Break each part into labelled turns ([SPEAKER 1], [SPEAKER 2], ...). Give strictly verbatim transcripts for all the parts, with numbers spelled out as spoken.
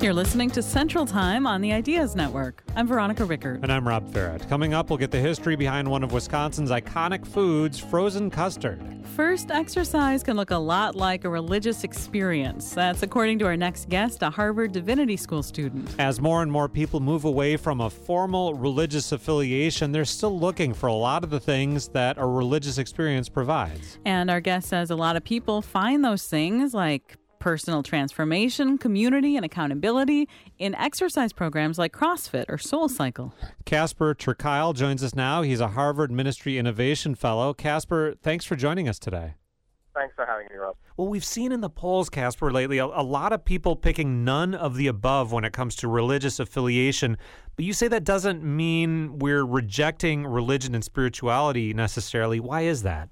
[SPEAKER 1] You're listening to Central Time on the Ideas Network. I'm Veronica Rickert.
[SPEAKER 2] And I'm Rob Farrett. Coming up, we'll get the history behind one of Wisconsin's iconic foods, frozen custard.
[SPEAKER 1] First, exercise can look a lot like a religious experience. That's according to our next guest, a Harvard Divinity School student.
[SPEAKER 2] As more and more people move away from a formal religious affiliation, they're still looking for a lot of the things that a religious experience provides.
[SPEAKER 1] And our guest says a lot of people find those things like personal transformation, community, and accountability in exercise programs like CrossFit or SoulCycle.
[SPEAKER 2] Casper ter Kuile joins us now. He's a Harvard Ministry Innovation Fellow. Casper, thanks for joining us today.
[SPEAKER 3] Thanks for having me, Rob.
[SPEAKER 2] Well, we've seen in the polls, Casper, lately, a, a lot of people picking none of the above when it comes to religious affiliation. But you say that doesn't mean we're rejecting religion and spirituality necessarily. Why is that?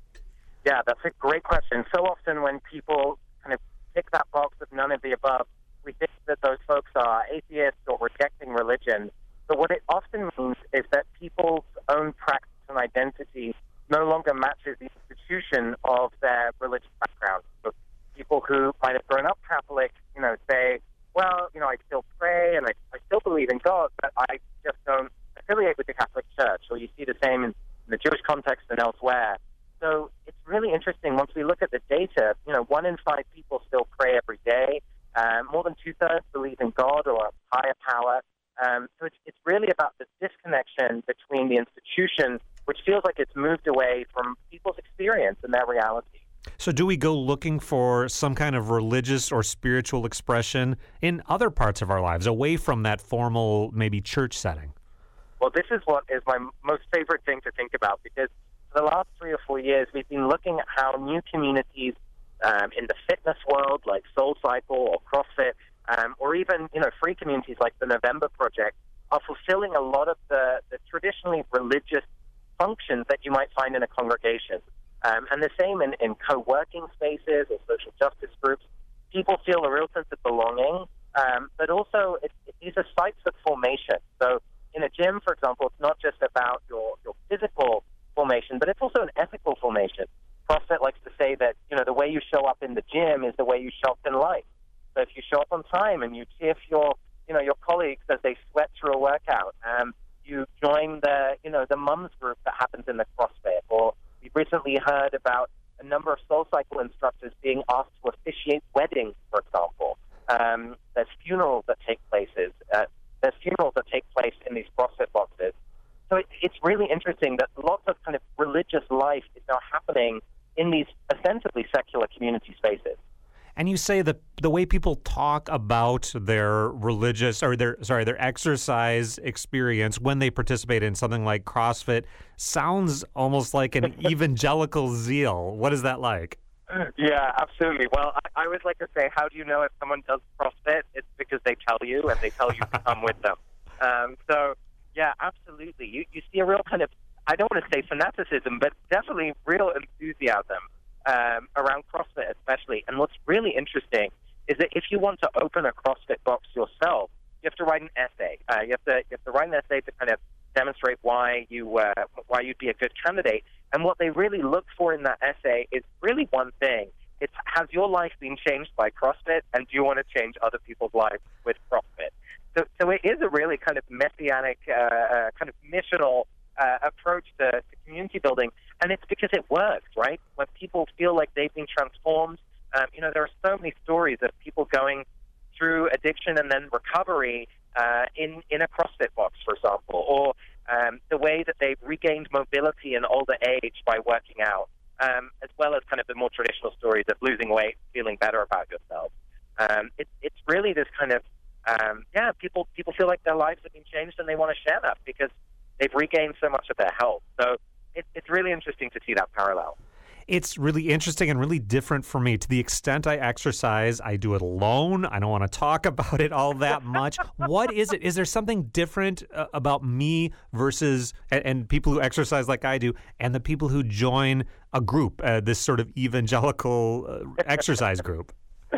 [SPEAKER 3] Yeah, that's a great question. So often when people kind of tick that box of none of the above, we think that those folks are atheists or rejecting religion. But what it often means is that people's own practice and identity no longer matches the institution of their religious background. So people who might have grown up Catholic, you know, say, well, you know, I still pray and I, I still believe in God, but I just don't affiliate with the Catholic Church. Or you see the same in, in the Jewish context and elsewhere. So it's really interesting. Once we look at the data, you know, one in five people still pray every day. Um, more than two-thirds believe in God or a higher power. Um, so it's, it's really about the disconnection between the institution, which feels like it's moved away from people's experience and their reality.
[SPEAKER 2] So do we go looking for some kind of religious or spiritual expression in other parts of our lives, away from that formal, maybe church setting?
[SPEAKER 3] Well, this is what is my most favorite thing to think about, because for the last three or four years, we've been looking at how new communities um, in the fitness world, like SoulCycle or CrossFit, um, or even, you know, free communities like the November Project, are fulfilling a lot of the, the traditionally religious functions that you might find in a congregation. Um, and the same in, in co-working spaces or social justice groups. People feel a real sense of belonging, um, but also it, it, these are sites of formation. So in a gym, for example, it's not just about your, your physical formation, but it's also an ethical formation. CrossFit likes to say that, you know, the way you show up in the gym is the way you show up in life. So if you show up on time and you cheer for your, you know, your colleagues as they sweat through a workout, um, you join the, you know, the mums group that happens in the CrossFit. Or we've recently heard about a number of SoulCycle instructors being asked to officiate weddings, for example. Um, there's funerals that take places. Uh, there's funerals that take place in these CrossFit boxes. So it, it's really interesting that lots of kind of religious life is now happening in these ostensibly secular community spaces.
[SPEAKER 2] And you say that the way people talk about their religious or their sorry their exercise experience when they participate in something like CrossFit sounds almost like an evangelical zeal. What is that like?
[SPEAKER 3] Yeah, absolutely. Well, I, I always like to say, how do you know if someone does CrossFit? It's because they tell you, and they tell you to come with them. Um, so, yeah, absolutely. You you see a real kind of, I don't want to say fanaticism, but definitely real enthusiasm Um, around CrossFit especially. And what's really interesting is that if you want to open a CrossFit box yourself, you have to write an essay. Uh, you have to you have to write an essay to kind of demonstrate why you uh, why you'd be a good candidate. And what they really look for in that essay is really one thing. It's, has your life been changed by CrossFit, and do you want to change other people's lives with CrossFit? So, so it is a really kind of messianic, uh, uh, kind of missional uh, approach to, to community building. And it's because it works, right? When people feel like they've been transformed, um, you know, there are so many stories of people going through addiction and then recovery uh, in, in a CrossFit box, for example, or um, the way that they've regained mobility in older age by working out, um, as well as kind of the more traditional stories of losing weight, feeling better about yourself. Um, it, it's really this kind of, um, yeah, people, people feel like their lives have been changed and they want to share that because they've regained so much of their health. So it, it's really interesting to see that parallel.
[SPEAKER 2] It's really interesting and really different for me. To the extent I exercise, I do it alone. I don't want to talk about it all that much. What is it? Is there something different uh, about me versus and, and people who exercise like I do and the people who join a group, uh, this sort of evangelical uh, exercise group?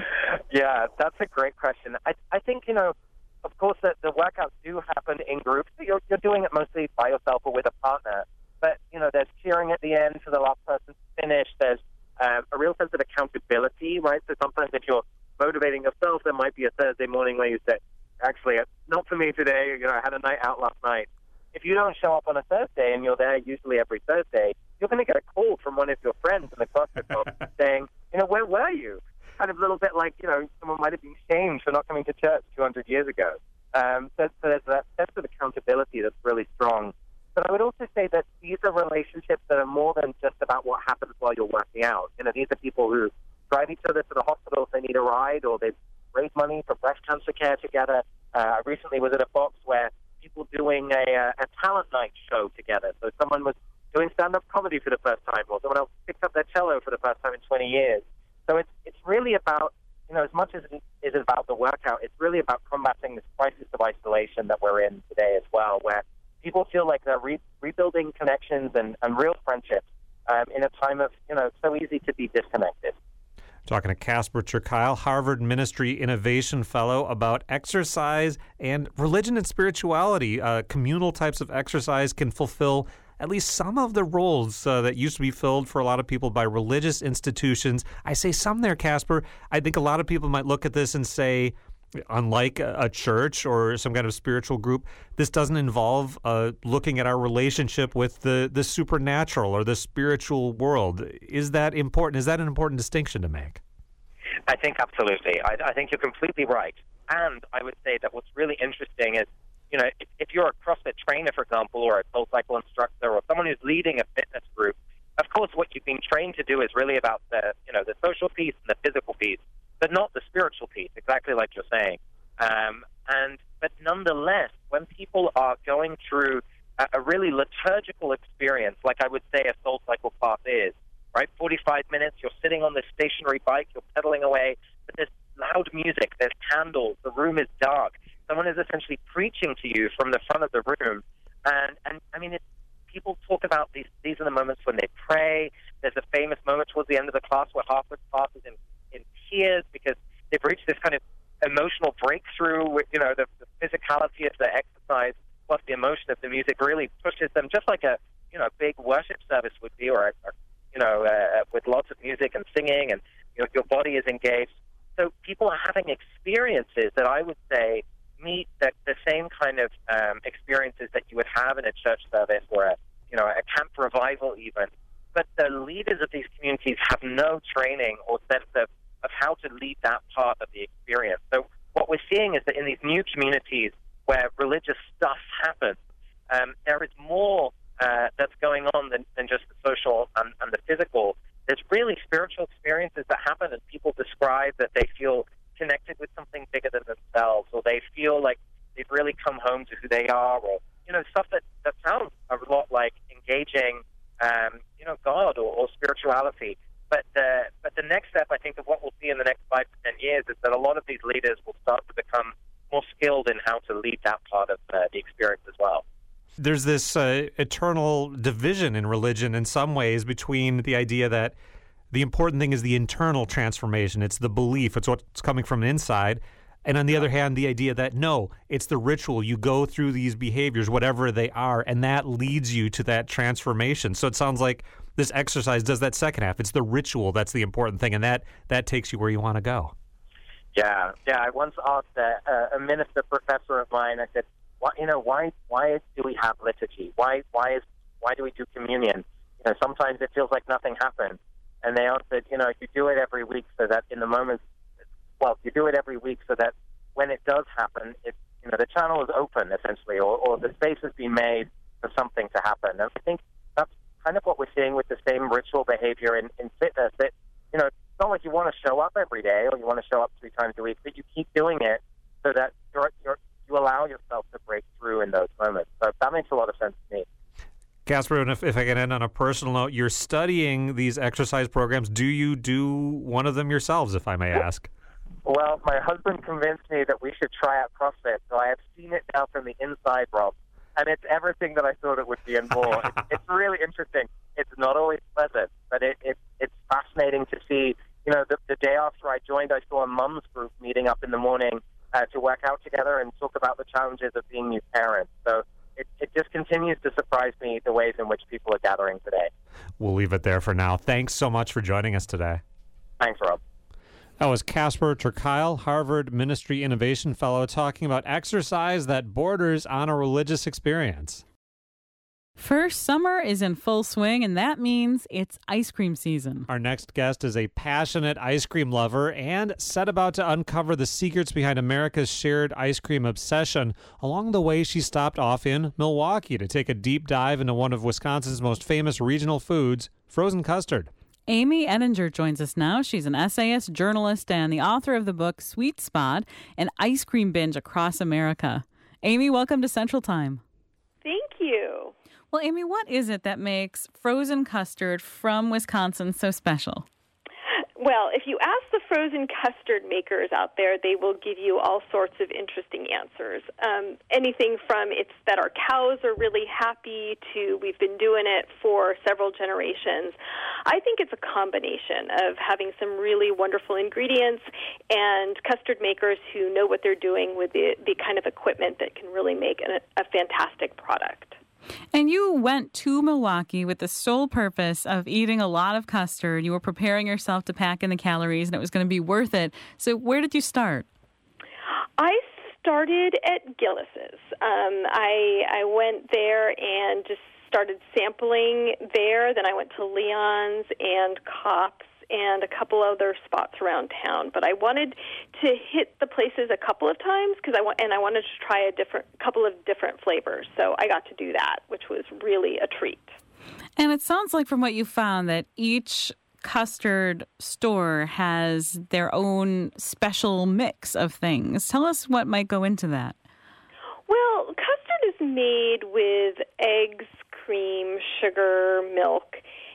[SPEAKER 3] Yeah, that's a great question. I, I think, you know, of course, that the workouts do happen in groups. You're, you're doing it mostly by yourself or with a partner. But, you know, there's cheering at the end for the last person to finish. There's um, a real sense of accountability, right? So sometimes if you're motivating yourself, there might be a Thursday morning where you say, actually, not for me today. You know, I had a night out last night. If you don't show up on a Thursday and you're there usually every Thursday, you're going to get a call from one of your friends in the CrossFit Club saying, you know, where were you? Kind of a little bit like, you know, someone might have been shamed for not coming to church two hundred years ago. Um, so, so there's that sense of accountability that's really strong. But I would also say that these are relationships that are more than just about what happens while you're working out. You know, these are people who drive each other to the hospital if they need a ride, or they raise money for breast cancer care together. Uh, I recently was at a box where people doing a, uh, a talent night show together. So someone was doing stand-up comedy for the first time, or someone else picked up their cello for the first time in twenty years. So it's it's really about, you know, as much as it is about the workout, it's really about combating this crisis of isolation that we're in today as well, where people feel like they're re- rebuilding connections and, and real friendships um, in a time of, you know, it's so easy to be disconnected.
[SPEAKER 2] Talking to Casper ter Kuile, Harvard Ministry Innovation Fellow, about exercise and religion and spirituality. Uh, communal types of exercise can fulfill at least some of the roles uh, that used to be filled for a lot of people by religious institutions. I say some there, Casper. I think a lot of people might look at this and say, unlike a church or some kind of spiritual group, this doesn't involve uh, looking at our relationship with the, the supernatural or the spiritual world. Is that important? Is that an important distinction to make?
[SPEAKER 3] I think absolutely. I, I think you're completely right. And I would say that what's really interesting is, you know, if, if you're a CrossFit trainer, for example, or a SoulCycle instructor, or someone who's leading a fitness group, of course, what you've been trained to do is really about the, you know, the social piece and the physical piece, but not the spiritual piece, exactly like you're saying. Um, and but nonetheless, when people are going through a, a really liturgical experience, like I would say a SoulCycle class is, right? forty-five minutes, you're sitting on this stationary bike, you're pedaling away, but there's loud music, there's candles, the room is dark. Someone is essentially preaching to you from the front of the room. And, and I mean, it, people talk about these, these are the moments when they pray. There's a famous moment towards the end of the class where half the class is in, in tears because they've reached this kind of emotional breakthrough with, you know, the, the physicality of the exercise plus the emotion of the music really pushes them, just like a, you know, big worship service would be, or, or you know, uh, with lots of music and singing, and you know, your body is engaged. So people are having experiences that I would say meet the, the same kind of um, experiences that you would have in a church service or a, you know, a camp revival even. But the leaders of these communities have no training or sense of, of how to lead that part of the experience. So what we're seeing is that in these new communities where religious stuff happens, um, there is more uh, that's going on than, than just the social and, and the physical. There's really spiritual experiences that happen, and people describe that they feel connected with something bigger than themselves, or they feel like they've really come home to who they are, or, you know, stuff that, that sounds a lot like engaging, um, you know, God or, or spirituality. But the, but the next step, I think, of what we'll see in the next five to ten years is that a lot of these leaders will start to become more skilled in how to lead that part of uh, the experience as well.
[SPEAKER 2] There's this uh, eternal division in religion in some ways between the idea that the important thing is the internal transformation. It's the belief. It's what's coming from inside. And on the other hand, the idea that, no, it's the ritual. You go through these behaviors, whatever they are, and that leads you to that transformation. So it sounds like this exercise does that second half. It's the ritual that's the important thing, and that, that takes you where you want to go.
[SPEAKER 3] Yeah, yeah. I once asked a, a minister professor of mine, I said, why, you know, why why do we have liturgy? Why why is why do we do communion? You know, sometimes it feels like nothing happens. And they answered, you know, you do it every week so that in the moments, well, you do it every week so that when it does happen, it, you know, the channel is open, essentially, or, or the space has been made for something to happen. And I think that's kind of what we're seeing with the same ritual behavior in, in fitness, that, you know, it's not like you want to show up every day or you want to show up three times a week, but you keep doing it so that you're, you're, you allow yourself to break through in those moments. So that makes a lot of sense to me.
[SPEAKER 2] Casper, if, if I can end on a personal note, you're studying these exercise programs. Do you do one of them yourselves, if I may ask?
[SPEAKER 3] Well, my husband convinced me that we should try out CrossFit, so I have seen it now from the inside, Rob, and it's everything that I thought it would be and more. it's, it's really interesting. It's not always pleasant, but it, it, it's fascinating to see. You know, the, the day after I joined, I saw a mums group meeting up in the morning uh, to work out together and talk about the challenges of being new parents. So It, it just continues to surprise me the ways in which people are gathering today.
[SPEAKER 2] We'll leave it there for now. Thanks so much for joining us today.
[SPEAKER 3] Thanks, Rob.
[SPEAKER 2] That was Casper ter Kuile, Harvard Ministry Innovation Fellow, talking about exercise that borders on a religious experience.
[SPEAKER 1] First summer is in full swing, and that means it's ice cream season.
[SPEAKER 2] Our next guest is a passionate ice cream lover and set about to uncover the secrets behind America's shared ice cream obsession. Along the way, she stopped off in Milwaukee to take a deep dive into one of Wisconsin's most famous regional foods, frozen custard.
[SPEAKER 1] Amy Ettinger joins us now. She's an essayist, journalist, and the author of the book Sweet Spot, an ice cream binge across America. Amy, welcome to Central Time.
[SPEAKER 4] Thank you.
[SPEAKER 1] Well, Amy, what is it that makes frozen custard from Wisconsin so special?
[SPEAKER 4] Well, if you ask the frozen custard makers out there, they will give you all sorts of interesting answers. Um, anything from it's that our cows are really happy to we've been doing it for several generations. I think it's a combination of having some really wonderful ingredients and custard makers who know what they're doing with the, the kind of equipment that can really make a, a fantastic product.
[SPEAKER 1] And you went to Milwaukee with the sole purpose of eating a lot of custard. You were preparing yourself to pack in the calories, and it was going to be worth it. So where did you start?
[SPEAKER 4] I started at Gillis's. Um, I, I went there and just started sampling there. Then I went to Leon's and Kopp's and a couple other spots around town. But I wanted to hit the places a couple of times because I want, and I wanted to try a different couple of different flavors. So I got to do that, which was really a treat.
[SPEAKER 1] And it sounds like from what you found that each custard store has their own special mix of things. Tell us what might go into that.
[SPEAKER 4] Well, custard is made with eggs, cream, sugar, milk,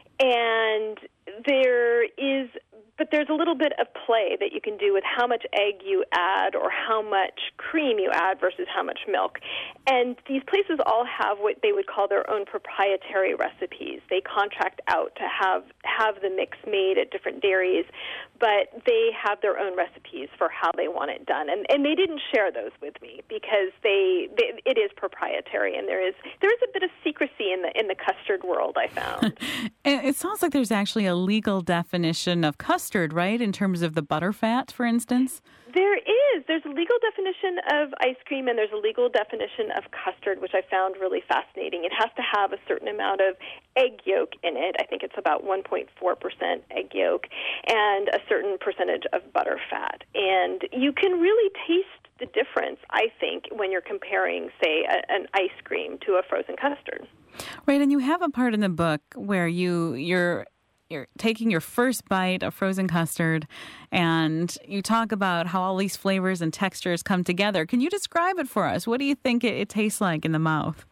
[SPEAKER 4] and there is, but there's a little bit of play that you can do with how much egg you add or how much cream you add versus how much milk. And these places all have what they would call their own proprietary recipes. They contract out to have, have the mix made at different dairies, but they have their own recipes for how they want it done. And, and they didn't share those with me because they, they it is proprietary, and there is there is a bit of secrecy in the in the custard world, I found.
[SPEAKER 1] And it sounds like there's actually a legal definition of custard, right, in terms of the butterfat, for instance?
[SPEAKER 4] There is. There's a legal definition of ice cream, and there's a legal definition of custard, which I found really fascinating. It has to have a certain amount of egg yolk in it. I think it's about one point four percent egg yolk, and a certain percentage of butter fat. And you can really taste the difference, I think, when you're comparing, say, a, an ice cream to a frozen custard.
[SPEAKER 1] Right, and you have a part in the book where you you're you're taking your first bite of frozen custard, and you talk about how all these flavors and textures come together. Can you describe it for us? What do you think it, it tastes like in the mouth?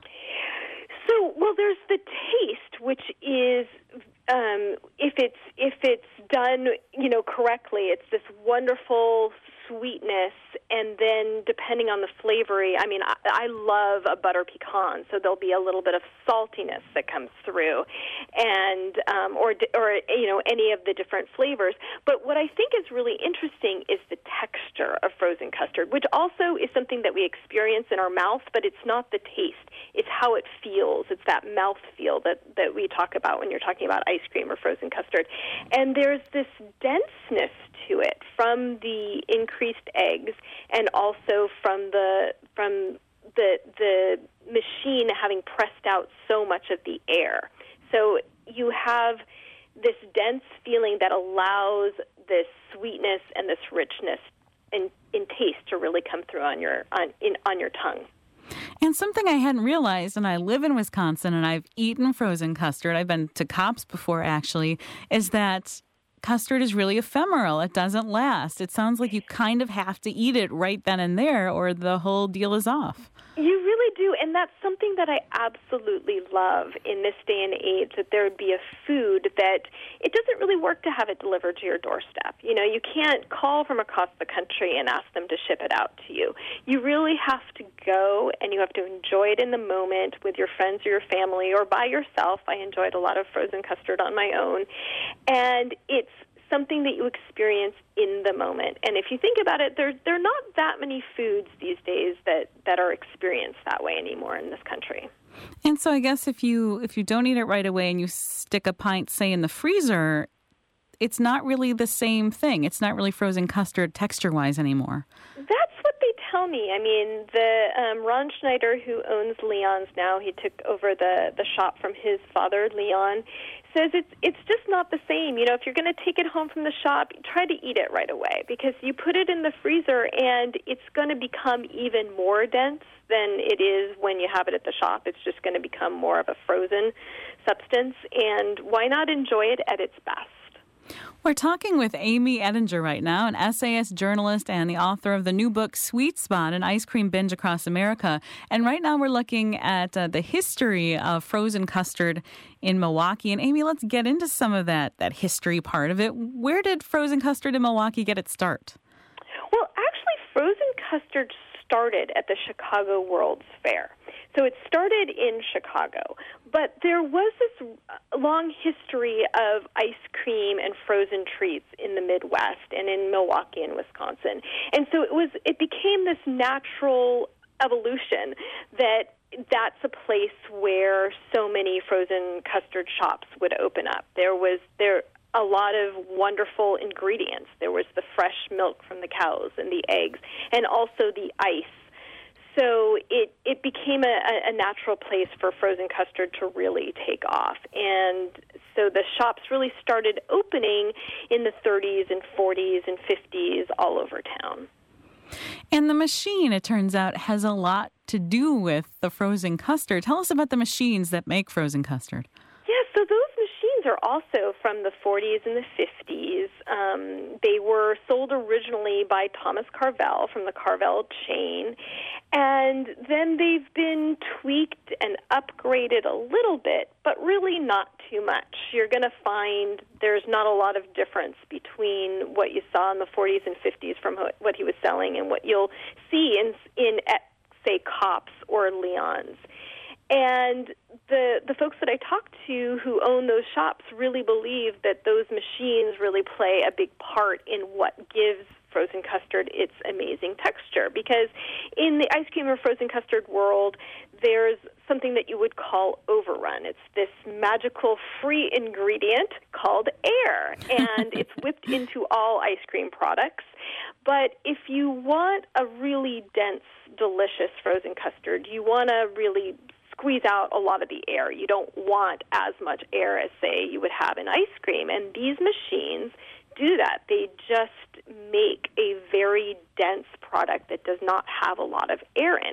[SPEAKER 4] So, well, there's the taste, which is um, if it's if it's done, you know, correctly, it's this wonderful sweetness, and then depending on the flavoring, I mean, I, I love a butter pecan, so there'll be a little bit of saltiness that comes through, and um, or or you know, any of the different flavors. But what I think is really interesting is the texture of frozen custard, which also is something that we experience in our mouth, but it's not the taste. It's how it feels. It's that mouth feel that, that we talk about when you're talking about ice cream or frozen custard. And there's this denseness to it from the increased eggs and also from the from the the machine having pressed out so much of the air. So you have this dense feeling that allows this sweetness and this richness in, in taste to really come through on your on in on your tongue.
[SPEAKER 1] And something I hadn't realized, and I live in Wisconsin, and I've eaten frozen custard, I've been to Kopp's before actually, is that custard is really ephemeral. It doesn't last. It sounds like you kind of have to eat it right then and there, or the whole deal is off.
[SPEAKER 4] You really do, and that's something that I absolutely love in this day and age, that there would be a food that it doesn't really work to have it delivered to your doorstep. You know, you can't call from across the country and ask them to ship it out to you. You really have to go, and you have to enjoy it in the moment with your friends or your family or by yourself. I enjoyed a lot of frozen custard on my own, and it's something that you experience in the moment. And if you think about it, there there are not that many foods these days that, that are experienced that way anymore in this country.
[SPEAKER 1] And so I guess if you if you don't eat it right away and you stick a pint, say, in the freezer, it's not really the same thing. It's not really frozen custard texture-wise anymore.
[SPEAKER 4] That's what they tell me. I mean, the um, Ron Schneider, who owns Leon's now, he took over the, the shop from his father, Leon, says it's it's just not the same. You know, if you're going to take it home from the shop, try to eat it right away, because you put it in the freezer and it's going to become even more dense than it is when you have it at the shop. It's just going to become more of a frozen substance, and why not enjoy it at its best?
[SPEAKER 1] We're talking with Amy Ettinger right now, an essayist, journalist, and the author of the new book, Sweet Spot, An Ice Cream Binge Across America. And right now we're looking at uh, the history of frozen custard in Milwaukee. And Amy, let's get into some of that, that history part of it. Where did frozen custard in Milwaukee get its start?
[SPEAKER 4] Well, actually, frozen custard started at the Chicago World's Fair. So it started in Chicago, but there was this long history of ice cream and frozen treats in the Midwest and in Milwaukee and Wisconsin. And so it was it became this natural evolution that that's a place where so many frozen custard shops would open up. There was there a lot of wonderful ingredients. There was the fresh milk from the cows and the eggs, and also the ice. So it, it became a, a natural place for frozen custard to really take off. And so the shops really started opening in the thirties and forties and fifties all over town.
[SPEAKER 1] And the machine, it turns out, has a lot to do with the frozen custard. Tell us about the machines that make frozen custard.
[SPEAKER 4] Yeah, so those machines are also from the forties and the fifties. Um, they were sold originally by Thomas Carvel from the Carvel chain, and then they've been tweaked and upgraded a little bit, but really not too much. You're going to find there's not a lot of difference between what you saw in the forties and fifties from what he was selling and what you'll see in, in at, say, Kopp's or Leon's. And the the folks that I talked to who own those shops really believe that those machines really play a big part in what gives frozen custard its amazing texture. Because in the ice cream or frozen custard world, there's something that you would call overrun. It's this magical free ingredient called air, and it's whipped into all ice cream products. But if you want a really dense, delicious frozen custard, you want to really squeeze out a lot of the air. You don't want as much air as, say, you would have in ice cream. And these machines do that. They just make a very dense product that does not have a lot of air in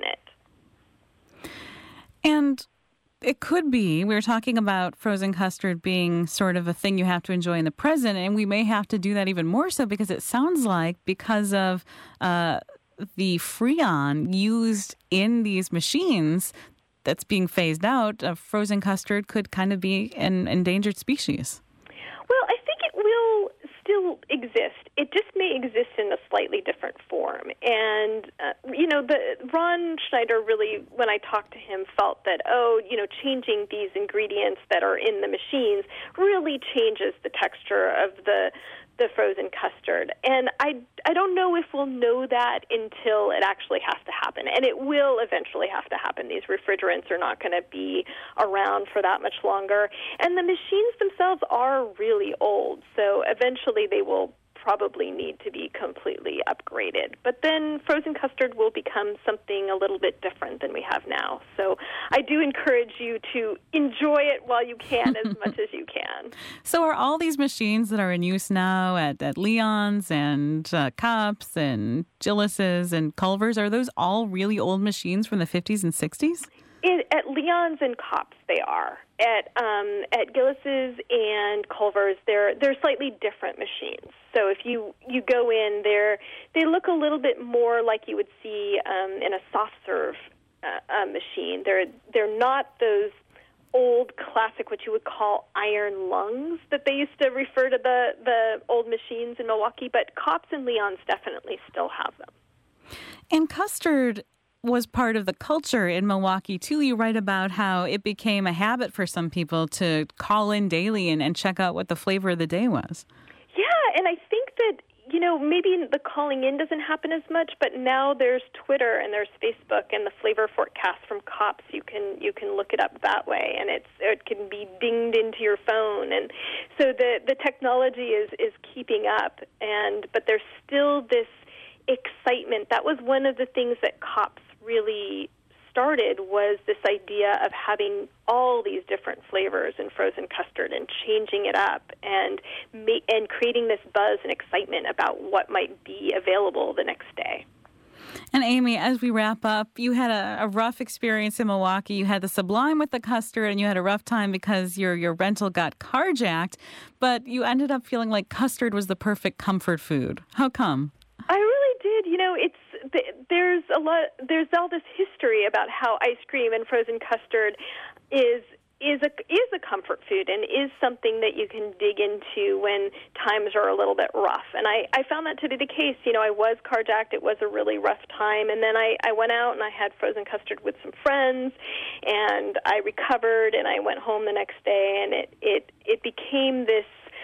[SPEAKER 4] it.
[SPEAKER 1] And it could be, we were talking about frozen custard being sort of a thing you have to enjoy in the present, and we may have to do that even more so because it sounds like because of uh, the Freon used in these machines that's being phased out, uh, frozen custard could kind of be an endangered species.
[SPEAKER 4] Well, I think it will still exist. It just may exist in a slightly different form. And, uh, you know, the Ron Schneider really, when I talked to him, felt that, oh, you know, changing these ingredients that are in the machines really changes the texture of the the frozen custard. And I, I don't know if we'll know that until it actually has to happen. And it will eventually have to happen. These refrigerants are not going to be around for that much longer. And the machines themselves are really old, so eventually they will probably need to be completely upgraded. But then frozen custard will become something a little bit different than we have now. So I do encourage you to enjoy it while you can, as much as you can.
[SPEAKER 1] So are all these machines that are in use now at, at Leon's and uh, Kopp's and Gillis's and Culver's, are those all really old machines from the fifties and sixties?
[SPEAKER 4] It, at Leon's and Kopp's, they are. At um, at Gillis's and Culver's, they're they're slightly different machines. So if you, you go in, they're they look a little bit more like you would see um, in a soft serve uh, uh, machine. They're they're not those old classic, what you would call iron lungs that they used to refer to the the old machines in Milwaukee. But Kopp's and Leon's definitely still have them.
[SPEAKER 1] And custard was part of the culture in Milwaukee, too. You write about how it became a habit for some people to call in daily and, and check out what the flavor of the day was.
[SPEAKER 4] Yeah, and I think that, you know, maybe the calling in doesn't happen as much, but now there's Twitter and there's Facebook and the flavor forecast from Kopp's. You can you can look it up that way, and it's it can be dinged into your phone, and so the the technology is is keeping up, and but there's still this excitement. That was one of the things that Kopp's really started, was this idea of having all these different flavors in frozen custard and changing it up and ma- and creating this buzz and excitement about what might be available the next day.
[SPEAKER 1] And Amy, as we wrap up, you had a, a rough experience in Milwaukee. You had the Sublime with the custard, and you had a rough time because your, your rental got carjacked, but you ended up feeling like custard was the perfect comfort food. How come?
[SPEAKER 4] I really did. You know, it's there's a lot. There's all this history about how ice cream and frozen custard is is a is a comfort food and is something that you can dig into when times are a little bit rough. And I, I found that to be the case. You know, I was carjacked. It was a really rough time. And then I, I went out and I had frozen custard with some friends, and I recovered, and I went home the next day, and it, it, it became this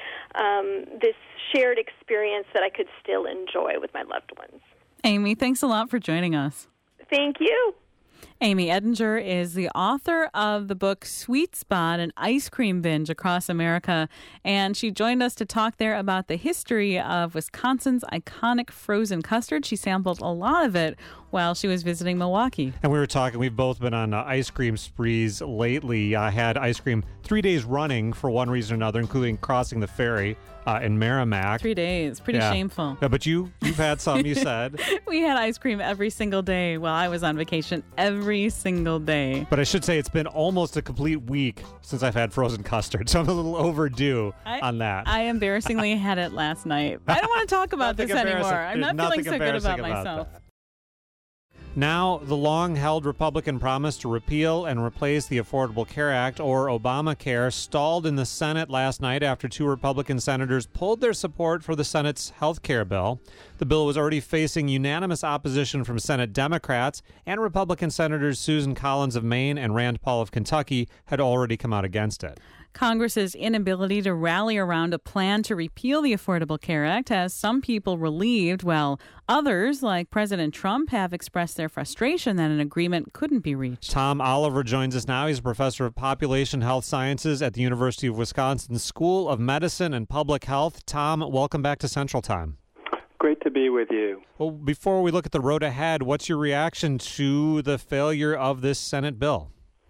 [SPEAKER 4] um, this shared experience that I could still enjoy with my loved ones.
[SPEAKER 1] Amy, thanks a lot for joining us.
[SPEAKER 4] Thank you.
[SPEAKER 1] Amy Edinger is the author of the book Sweet Spot, an ice cream binge across America, and she joined us to talk there about the history of Wisconsin's iconic frozen custard. She sampled a lot of it while she was visiting Milwaukee.
[SPEAKER 2] And we were talking, we've both been on uh, ice cream sprees lately. I had ice cream three days running for one reason or another, including crossing the ferry uh, in Merrimack.
[SPEAKER 1] Three days. Pretty
[SPEAKER 2] yeah.
[SPEAKER 1] shameful.
[SPEAKER 2] Yeah, but you, you've had some, you said.
[SPEAKER 1] We had ice cream every single day while I was on vacation, every single day.
[SPEAKER 2] But I should say it's been almost a complete week since I've had frozen custard, so I'm a little overdue
[SPEAKER 1] I,
[SPEAKER 2] on that.
[SPEAKER 1] I embarrassingly had it last night. I don't want to talk about this anymore. I'm
[SPEAKER 2] There's
[SPEAKER 1] not feeling so good about,
[SPEAKER 2] about
[SPEAKER 1] myself.
[SPEAKER 2] That. Now, the long-held Republican promise to repeal and replace the Affordable Care Act, or Obamacare, stalled in the Senate last night after two Republican senators pulled their support for the Senate's health care bill. The bill was already facing unanimous opposition from Senate Democrats, and Republican Senators Susan Collins of Maine and Rand Paul of Kentucky had already come out against it.
[SPEAKER 1] Congress's inability to rally around a plan to repeal the Affordable Care Act has some people relieved, while others, like President Trump, have expressed their frustration that an agreement couldn't be reached.
[SPEAKER 2] Tom Oliver joins us now. He's a professor of population health sciences at the University of Wisconsin School of Medicine and Public Health. Tom, welcome back to Central Time.
[SPEAKER 5] Great to be with you.
[SPEAKER 2] Well, before we look at the road ahead, what's your reaction to the failure of this Senate bill?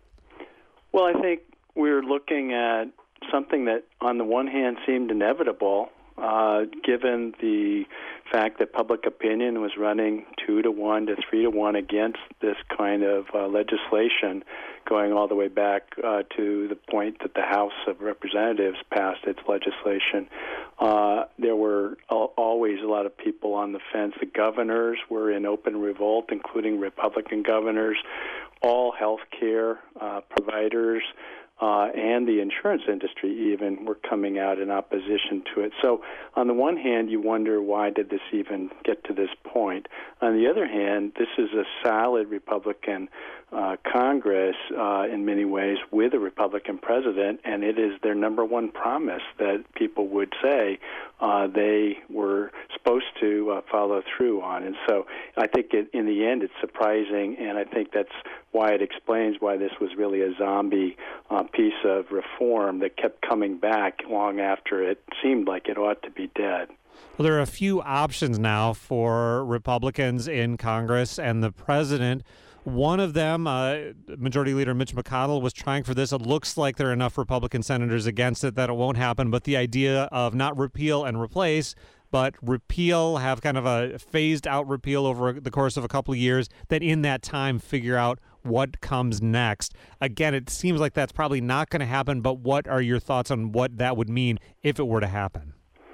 [SPEAKER 5] Well, I think we're looking at something that, on the one hand, seemed inevitable, uh, given the fact that public opinion was running two to one to three to one against this kind of uh, legislation, going all the way back uh, to the point that the House of Representatives passed its legislation. Uh, there were al- always a lot of people on the fence. The governors were in open revolt, including Republican governors. All health care uh, providers Uh, and the insurance industry even were coming out in opposition to it. So on the one hand, you wonder, why did this even get to this point? On the other hand, this is a solid Republican uh, Congress uh, in many ways, with a Republican president, and it is their number one promise that people would say uh, they were supposed to uh, follow through on. And so I think it, in the end, it's surprising, and I think that's why it explains why this was really a zombie uh, piece of reform that kept coming back long after it seemed like it ought to be dead.
[SPEAKER 2] Well, there are a few options now for Republicans in Congress and the president. One of them, uh, Majority Leader Mitch McConnell, was trying for this. It looks like there are enough Republican senators against it that it won't happen. But the idea of not repeal and replace, but repeal, have kind of a phased out repeal over the course of a couple of years, that in that time figure out what comes next. Again, it seems like that's probably not going to happen, but what are your thoughts on what that would mean if it were to happen?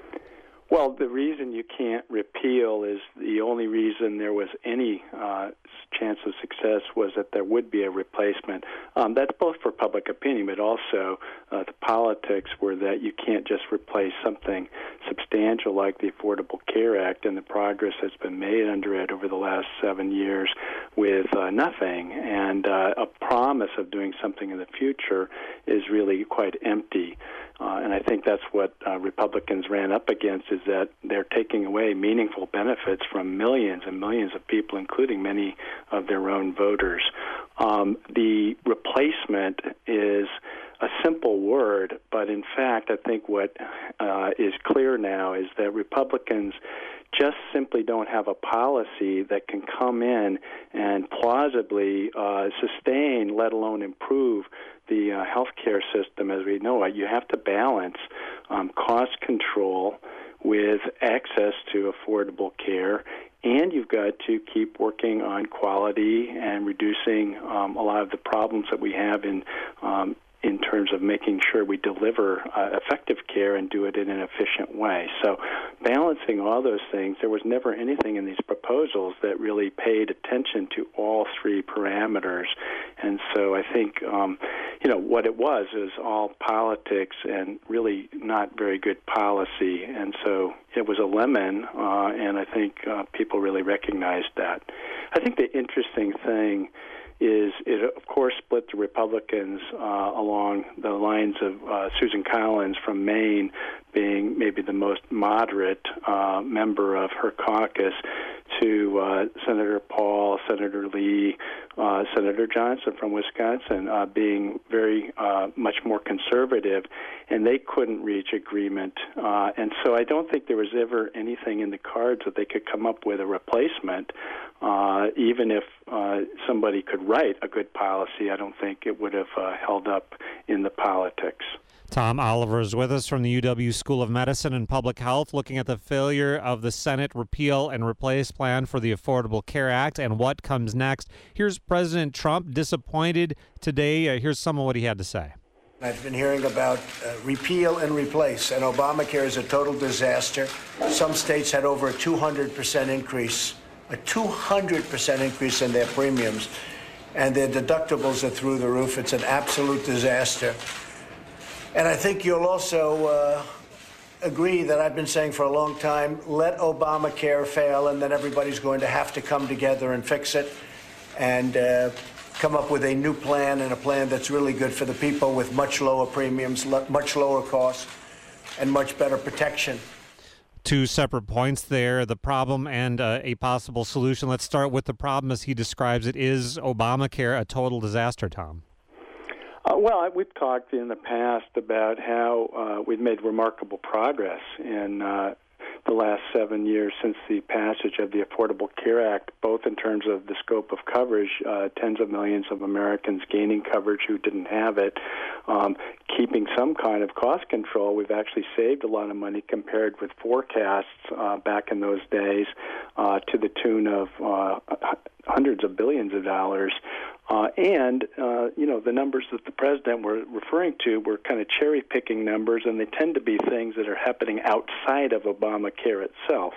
[SPEAKER 5] Well, the reason you can't repeal is the only reason there was any uh, chance of success was that there would be a replacement. Um, that's both for public opinion, but also uh, the politics were that you can't just replace something substantial like the Affordable Care Act and the progress that's been made under it over the last seven years with uh, nothing. And uh, a promise of doing something in the future is really quite empty. Uh, and I think that's what uh, Republicans ran up against, is that they're taking away meaningful benefits from millions and millions of people, including many of their own voters. Um, the replacement is a simple word, but in fact, I think what uh, is clear now is that Republicans just simply don't have a policy that can come in and plausibly uh, sustain, let alone improve, the uh, healthcare system as we know it. You have to balance um, cost control with access to affordable care, and you've got to keep working on quality and reducing um, a lot of the problems that we have in um, in terms of making sure we deliver uh, effective care and do it in an efficient way. So balancing all those things, there was never anything in these proposals that really paid attention to all three parameters. And so I think, um, you know, what it was is all politics and really not very good policy. And so it was a lemon, uh, and I think uh, people really recognized that. I think the interesting thing is it, of course, split the Republicans uh, along the lines of uh, Susan Collins from Maine being maybe the most moderate uh, member of her caucus, to uh, Senator Paul, Senator Lee, uh, Senator Johnson from Wisconsin uh, being very uh, much more conservative, and they couldn't reach agreement. Uh, and so I don't think there was ever anything in the cards that they could come up with a replacement. Uh, even if uh, somebody could write a good policy, I don't think it would have uh, held up in the politics.
[SPEAKER 2] Tom Oliver is with us from the U W School of Medicine and Public Health, looking at the failure of the Senate repeal and replace plan for the Affordable Care Act and what comes next. Here's President Trump disappointed today. Uh, here's some of what he had to say.
[SPEAKER 6] I've been hearing about uh, repeal and replace, and Obamacare is a total disaster. Some states had over a two hundred percent increase, a two hundred percent increase in their premiums, and their deductibles are through the roof. It's an absolute disaster. And I think you'll also uh, agree that I've been saying for a long time, let Obamacare fail, and then everybody's going to have to come together and fix it and uh, come up with a new plan, and a plan that's really good for the people with much lower premiums, much lower costs, and much better protection.
[SPEAKER 2] Two separate points there, the problem and uh, a possible solution. Let's start with the problem as he describes it. Is Obamacare a total disaster, Tom?
[SPEAKER 5] Uh, well, we've talked in the past about how uh, we've made remarkable progress in uh, the last seven years since the passage of the Affordable Care Act, both in terms of the scope of coverage, uh, tens of millions of Americans gaining coverage who didn't have it, um, keeping some kind of cost control. We've actually saved a lot of money compared with forecasts uh, back in those days, uh, to the tune of uh, hundreds of billions of dollars. Uh, and, uh, you know, the numbers that the president were referring to were kind of cherry-picking numbers, and they tend to be things that are happening outside of Obamacare itself.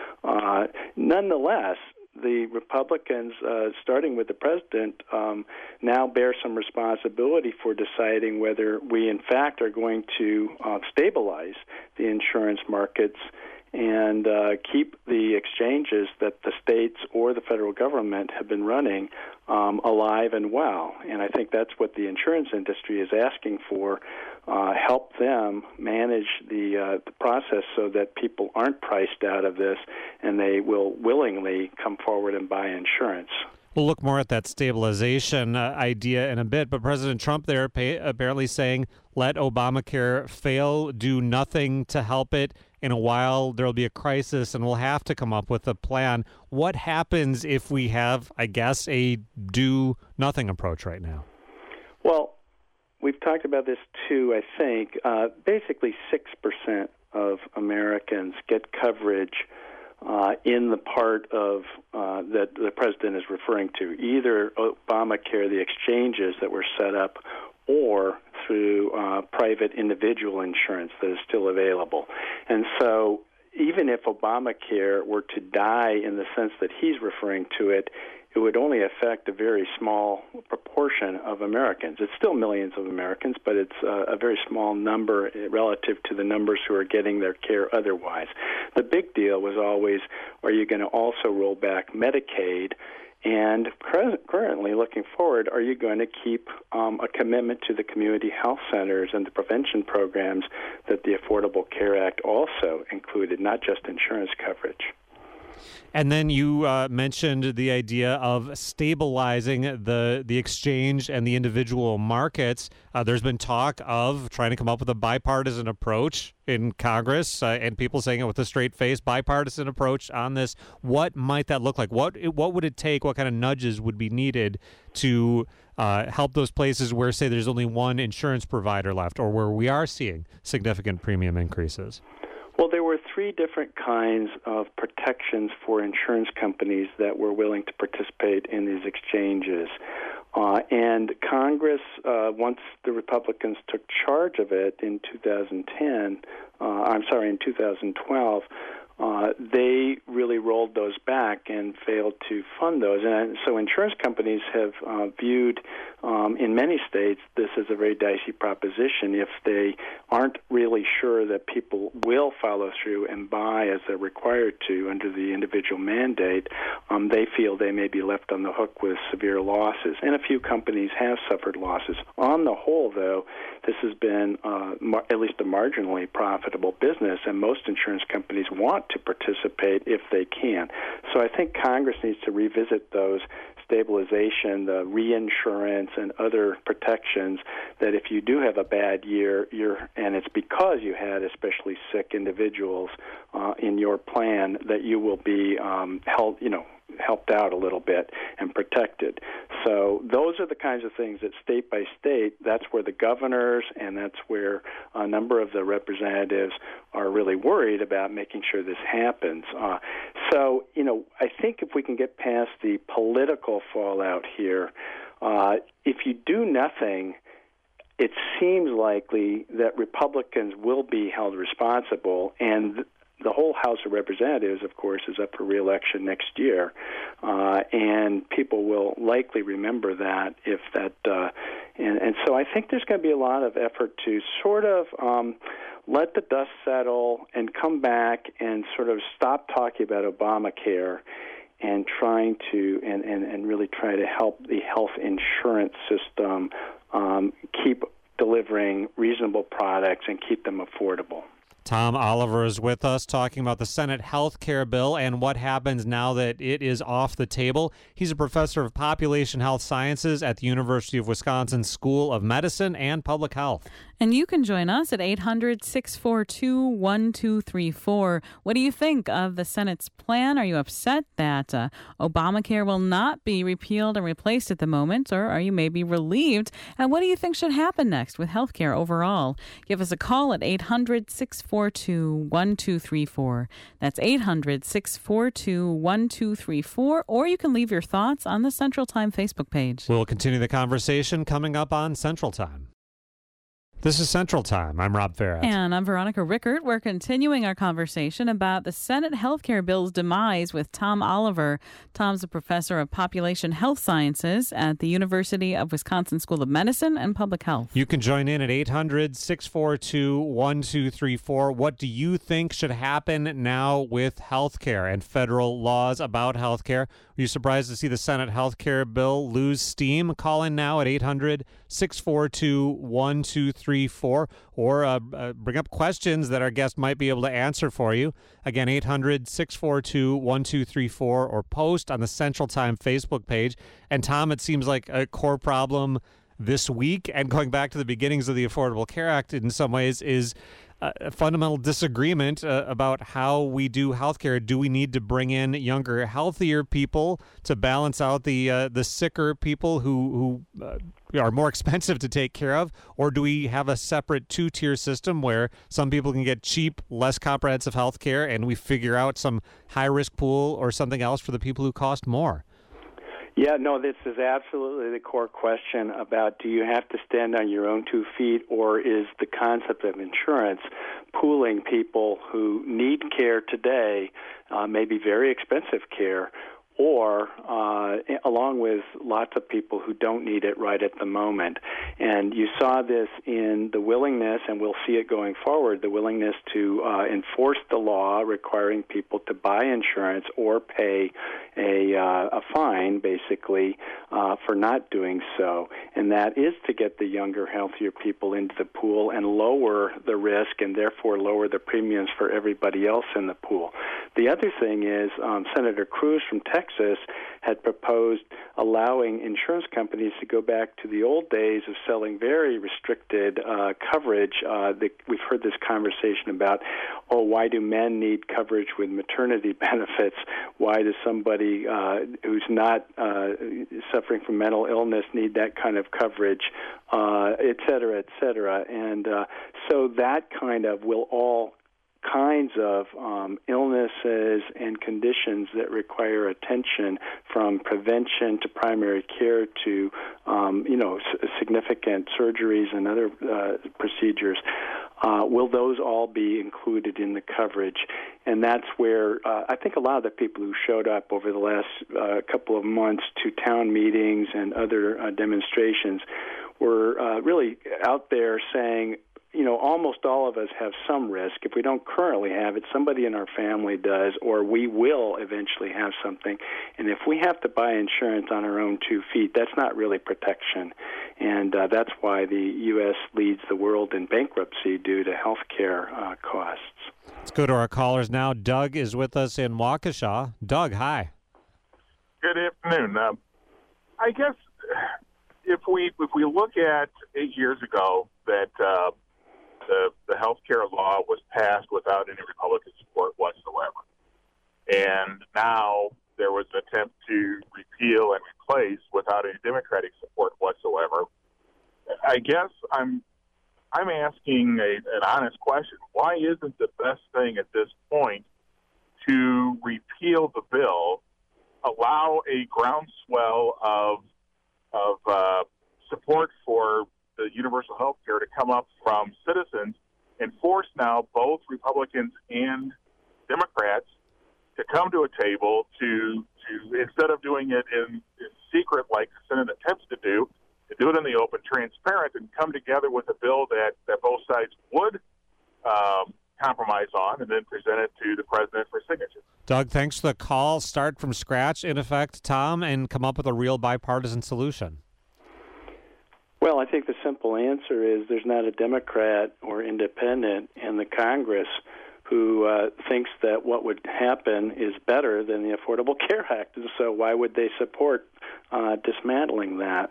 [SPEAKER 5] Uh, nonetheless, the Republicans, uh, starting with the president, um, now bear some responsibility for deciding whether we, in fact, are going to uh, stabilize the insurance markets and uh, keep the exchanges that the states or the federal government have been running um, alive and well. And I think that's what the insurance industry is asking for, uh, help them manage the, uh, the process so that people aren't priced out of this and they will willingly come forward and buy insurance.
[SPEAKER 2] We'll look more at that stabilization uh, idea in a bit, but President Trump there pay, apparently saying, let Obamacare fail, do nothing to help it. In a while, there will be a crisis, and we'll have to come up with a plan. What happens if we have, I guess, a do-nothing approach right now?
[SPEAKER 5] Well, we've talked about this too, I think. Uh, basically, six percent of Americans get coverage Uh, in the part of uh, that the president is referring to, either Obamacare, the exchanges that were set up, or through uh, private individual insurance that is still available. And so even if Obamacare were to die in the sense that he's referring to it, it would only affect a very small proportion of Americans. It's still millions of Americans, but it's a, a very small number relative to the numbers who are getting their care otherwise. The big deal was always, are you going to also roll back Medicaid? And currently, looking forward, are you going to keep um, a commitment to the community health centers and the prevention programs that the Affordable Care Act also included, not just insurance coverage?
[SPEAKER 2] And then you uh, mentioned the idea of stabilizing the the exchange and the individual markets. Uh, there's been talk of trying to come up with a bipartisan approach in Congress, uh, and people saying it with a straight face, bipartisan approach on this. What might that look like? What what would it take? What kind of nudges would be needed to uh, help those places where, say, there's only one insurance provider left, or where we are seeing significant premium increases?
[SPEAKER 5] Well, there were three different kinds of protections for insurance companies that were willing to participate in these exchanges. Uh, and Congress, uh, once the Republicans took charge of it in two thousand ten, uh, I'm sorry, in two thousand twelve, uh, they really rolled those back and failed to fund those. And so insurance companies have uh, viewed, um, in many states, this as a very dicey proposition. If they aren't really sure that people will follow through and buy as they're required to under the individual mandate, um, they feel they may be left on the hook with severe losses. And a few companies have suffered losses. On the whole, though, this has been uh, mar- at least a marginally profitable business, and most insurance companies want to participate if they can. So I think Congress needs to revisit those stabilization, the reinsurance, and other protections that if you do have a bad year, you're, and it's because you had especially sick individuals uh, in your plan, that you will be um, held, you know, helped out a little bit and protected. So those are the kinds of things that state by state, that's where the governors and that's where a number of the representatives are really worried about making sure this happens. Uh, so, you know, I think if we can get past the political fallout here, uh, if you do nothing, it seems likely that Republicans will be held responsible, and the whole House of Representatives, of course, is up for re-election next year, uh, and people will likely remember that if that, uh, and, and so I think there's going to be a lot of effort to sort of um, let the dust settle and come back and sort of stop talking about Obamacare and trying to, and, and, and really try to help the health insurance system um, keep delivering reasonable products and keep them affordable.
[SPEAKER 2] Tom Oliver is with us talking about the Senate health care bill and what happens now that it is off the table. He's a professor of population health sciences at the University of Wisconsin School of Medicine and Public Health.
[SPEAKER 1] And you can join us at eight hundred, six four two, one two three four. What do you think of the Senate's plan? Are you upset that uh, Obamacare will not be repealed and replaced at the moment, or are you maybe relieved? And what do you think should happen next with health care overall? Give us a call at eight hundred, six four two, one two three four. That's eight hundred, six four two, one two three four, or you can leave your thoughts on the Central Time Facebook page.
[SPEAKER 2] We'll continue the conversation coming up on Central Time. This is Central Time. I'm Rob Farrett.
[SPEAKER 1] And I'm Veronica Rickert. We're continuing our conversation about the Senate healthcare bill's demise with Tom Oliver. Tom's a professor of population health sciences at the University of Wisconsin School of Medicine and Public Health.
[SPEAKER 2] You can join in at eight hundred, six four two, one two three four. What do you think should happen now with healthcare and federal laws about healthcare? Are you surprised to see the Senate healthcare bill lose steam? Call in now at eight hundred, six four two, one two three four, or uh, uh, bring up questions that our guest might be able to answer for you. Again, eight hundred, six four two, one two three four, or post on the Central Time Facebook page. And Tom, it seems like a core problem this week, and going back to the beginnings of the Affordable Care Act in some ways, is a fundamental disagreement uh, about how we do healthcare. Do we need to bring in younger, healthier people to balance out the uh, the sicker people who who uh, are more expensive to take care of, or do we have a separate two-tier system where some people can get cheap, less comprehensive healthcare, and we figure out some high-risk pool or something else for the people who cost more?
[SPEAKER 5] Yeah, no, this is absolutely the core question about, do you have to stand on your own two feet, or is the concept of insurance pooling people who need care today, uh, maybe very expensive care, or uh, along with lots of people who don't need it right at the moment. And you saw this in the willingness, and we'll see it going forward, the willingness to uh, enforce the law requiring people to buy insurance or pay a, uh, a fine, basically, uh, for not doing so. And that is to get the younger, healthier people into the pool and lower the risk and therefore lower the premiums for everybody else in the pool. The other thing is um, Senator Cruz from Texas had proposed allowing insurance companies to go back to the old days of selling very restricted uh, coverage. Uh, the, we've heard this conversation about, oh, why do men need coverage with maternity benefits? Why does somebody uh, who's not uh, suffering from mental illness need that kind of coverage, uh, et cetera, et cetera? And uh, so that kind of will all kinds of um, illnesses and conditions that require attention, from prevention to primary care to, um, you know, s- significant surgeries and other uh, procedures. Uh, will those all be included in the coverage? And that's where uh, I think a lot of the people who showed up over the last uh, couple of months to town meetings and other uh, demonstrations were uh, really out there saying, you know, almost all of us have some risk. If we don't currently have it, somebody in our family does, or we will eventually have something. And if we have to buy insurance on our own two feet, that's not really protection. And uh, that's why the U S leads the world in bankruptcy due to health care uh, costs.
[SPEAKER 2] Let's go to our callers now. Doug is with us in Waukesha. Doug, hi.
[SPEAKER 7] Good afternoon. Um, I guess if we if we look at eight years ago that uh, the the health care law was passed without any Republican support whatsoever, and now there was an attempt to repeal and replace without any Democratic support whatsoever, I guess I'm I'm asking a, an honest question. Why isn't the best thing at this point to repeal the bill, allow a groundswell of of uh, support for the universal health care to come up from citizens, and force now both Republicans and Democrats to come to a table to, to instead of doing it in, in secret like the Senate attempts to do, to do it in the open, transparent, and come together with a bill that, that both sides would um, compromise on and then present it to the president for signature.
[SPEAKER 2] Doug, thanks for the call. Start from scratch, in effect, Tom, and come up with a real bipartisan solution.
[SPEAKER 5] Well, I think the simple answer is there's not a Democrat or independent in the Congress who uh, thinks that what would happen is better than the Affordable Care Act, and so why would they support uh, dismantling that?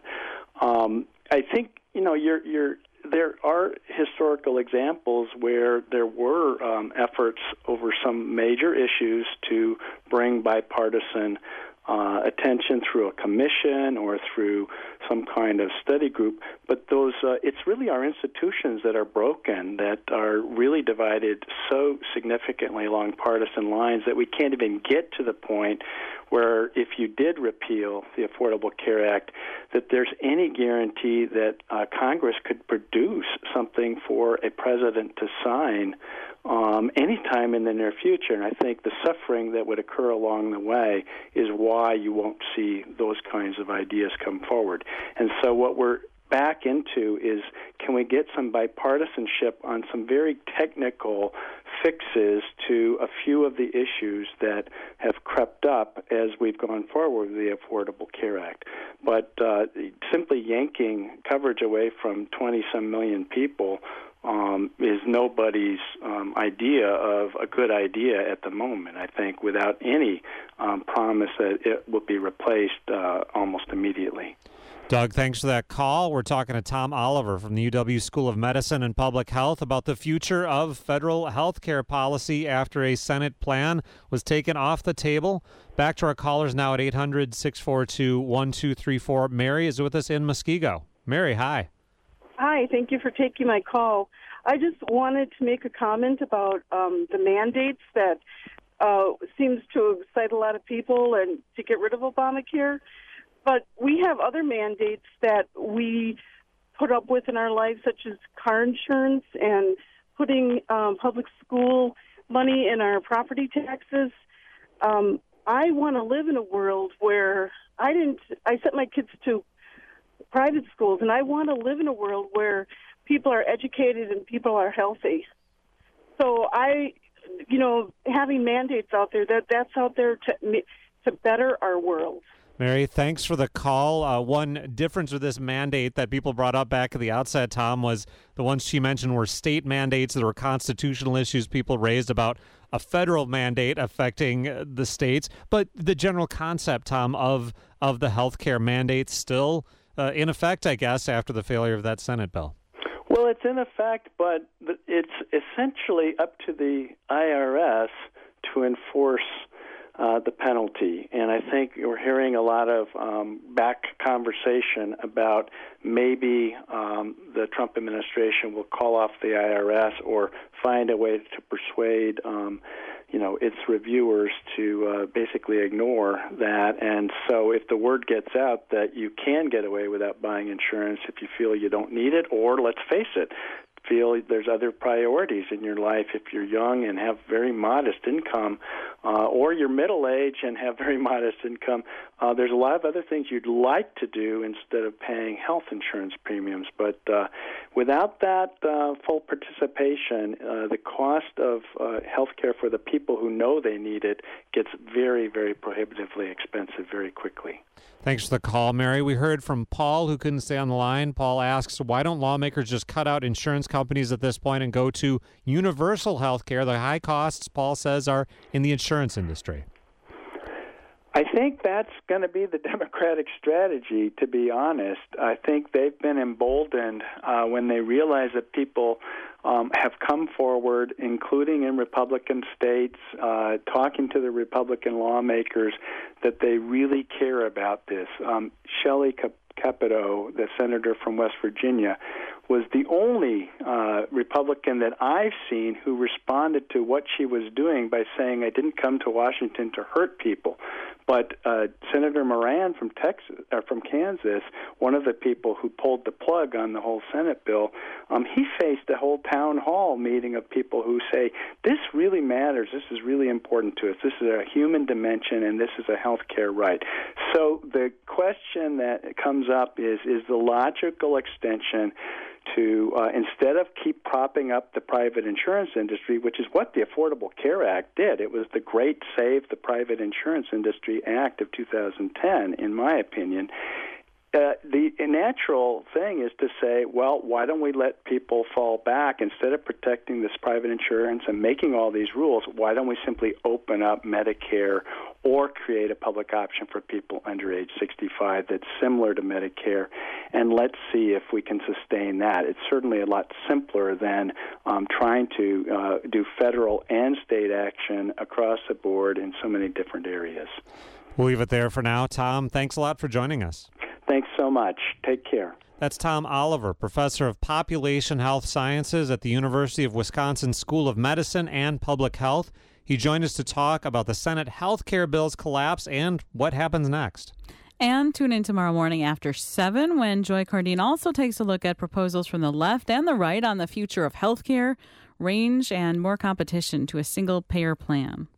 [SPEAKER 5] Um, I think, you know, you're, you're, there are historical examples where there were um, efforts over some major issues to bring bipartisan Uh, attention through a commission or through some kind of study group, but those uh, it's really our institutions that are broken, that are really divided so significantly along partisan lines that we can't even get to the point where if you did repeal the Affordable Care Act, that there's any guarantee that uh, Congress could produce something for a president to sign um, anytime in the near future. And I think the suffering that would occur along the way is why you won't see those kinds of ideas come forward. And so what we're back into is, can we get some bipartisanship on some very technical fixes to a few of the issues that have crept up as we've gone forward with the Affordable Care Act. But uh, simply yanking coverage away from twenty-some million people um, is nobody's um, idea of a good idea at the moment, I think, without any um, promise that it will be replaced uh, almost immediately.
[SPEAKER 2] Doug, thanks for that call. We're talking to Tom Oliver from the U W School of Medicine and Public Health about the future of federal health care policy after a Senate plan was taken off the table. Back to our callers now at eight hundred, six four two, one two three four. Mary is with us in Muskego. Mary, hi.
[SPEAKER 8] Hi, thank you for taking my call. I just wanted to make a comment about um, the mandates that uh, seems to excite a lot of people and to get rid of Obamacare. But we have other mandates that we put up with in our lives, such as car insurance and putting um, public school money in our property taxes. Um, I want to live in a world where I didn't. I sent my kids to private schools, and I want to live in a world where people are educated and people are healthy. So I, you know, having mandates out there, that that's out there to to better our world.
[SPEAKER 2] Mary, thanks for the call. Uh, one difference with this mandate that people brought up back at the outset, Tom, was the ones she mentioned were state mandates. There were constitutional issues people raised about a federal mandate affecting uh, the states. But the general concept, Tom, of, of the health care mandate still uh, in effect, I guess, after the failure of that Senate bill.
[SPEAKER 5] Well, it's in effect, but it's essentially up to the I R S to enforce uh, the penalty. And I think we're hearing a lot of um, back conversation about maybe um, the Trump administration will call off the I R S or find a way to persuade um, you know, its reviewers to uh, basically ignore that. And so if the word gets out that you can get away without buying insurance if you feel you don't need it, or let's face it, feel there's other priorities in your life if you're young and have very modest income, uh, or you're middle-aged and have very modest income, uh, there's a lot of other things you'd like to do instead of paying health insurance premiums. But uh, without that uh, full participation, uh, the cost of uh, health care for the people who know they need it gets very, very prohibitively expensive very quickly.
[SPEAKER 2] Thanks for the call, Mary. We heard from Paul, who couldn't stay on the line. Paul asks, why don't lawmakers just cut out insurance companies at this point and go to universal health care? The high costs, Paul says, are in the insurance industry.
[SPEAKER 5] I think that's going to be the Democratic strategy, to be honest. I think they've been emboldened uh, when they realize that people um, have come forward, including in Republican states, uh, talking to the Republican lawmakers, that they really care about this. Um, Shelley Capito, the senator from West Virginia, was the only uh, Republican that I've seen who responded to what she was doing by saying, I didn't come to Washington to hurt people. But uh, Senator Moran from Texas, or from Kansas, one of the people who pulled the plug on the whole Senate bill, um, he faced a whole town hall meeting of people who say, this really matters, this is really important to us, this is a human dimension, and this is a health care right. So the question that comes up is, is the logical extension to, uh, instead of keep propping up the private insurance industry, which is what the Affordable Care Act did. It was the great Save the Private Insurance Industry Act of two thousand ten, in my opinion. Uh, the natural thing is to say, well, why don't we let people fall back? Instead of protecting this private insurance and making all these rules, why don't we simply open up Medicare or create a public option for people under age sixty-five that's similar to Medicare, and let's see if we can sustain that. It's certainly a lot simpler than um, trying to uh, do federal and state action across the board in so many different areas.
[SPEAKER 2] We'll leave it there for now. Tom, thanks a lot for joining us.
[SPEAKER 5] Thanks so much. Take care.
[SPEAKER 2] That's Tom Oliver, professor of population health sciences at the University of Wisconsin School of Medicine and Public Health. He joined us to talk about the Senate health care bill's collapse and what happens next.
[SPEAKER 1] And tune in tomorrow morning after seven when Joy Cardine also takes a look at proposals from the left and the right on the future of health care, range, and more competition to a single-payer plan.